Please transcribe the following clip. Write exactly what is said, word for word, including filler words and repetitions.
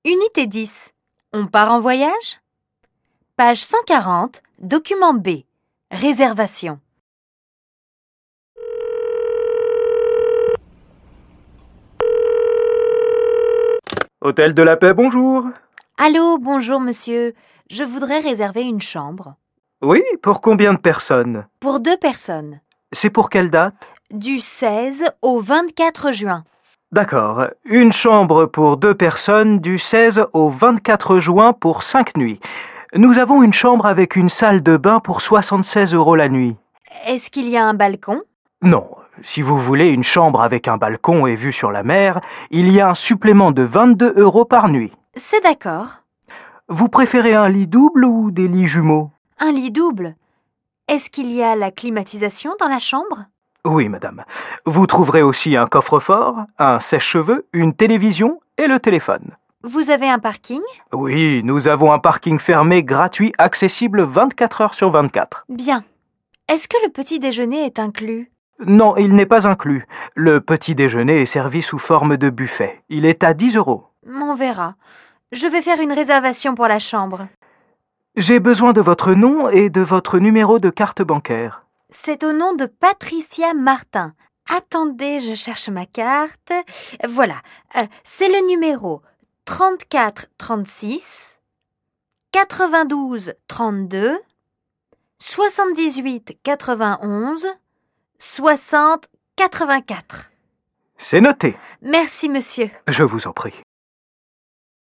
Unité dix. On part en voyage? Page cent quarante, document B. Réservation. Hôtel de la Paix, bonjour. Allô, bonjour monsieur. Je voudrais réserver une chambre. Oui, pour combien de personnes? Pour deux personnes. C'est pour quelle date? Du seize au vingt-quatre juin. D'accord. Une chambre pour deux personnes du seize au vingt-quatre juin pour cinq nuits. Nous avons une chambre avec une salle de bain pour soixante-seize euros la nuit. Est-ce qu'il y a un balcon? Non. Si vous voulez une chambre avec un balcon et vue sur la mer, il y a un supplément de vingt-deux euros par nuit. C'est d'accord. Vous préférez un lit double ou des lits jumeaux? Un lit double. Est-ce qu'il y a la climatisation dans la chambre? Oui, madame. Vous trouverez aussi un coffre-fort, un sèche-cheveux, une télévision et le téléphone. Vous avez un parking? Oui, nous avons un parking fermé gratuit accessible vingt-quatre heures sur vingt-quatre. Bien. Est-ce que le petit déjeuner est inclus? Non, il n'est pas inclus. Le petit déjeuner est servi sous forme de buffet. Il est à dix euros. On verra. Je vais faire une réservation pour la chambre. J'ai besoin de votre nom et de votre numéro de carte bancaire. C'est au nom de Patricia Martin. Attendez, je cherche ma carte. Voilà, euh, c'est le numéro trente-quatre trente-six, quatre-vingt-douze trente-deux, soixante-dix-huit quatre-vingt-onze, soixante quatre-vingt-quatre. C'est noté. Merci, monsieur. Je vous en prie.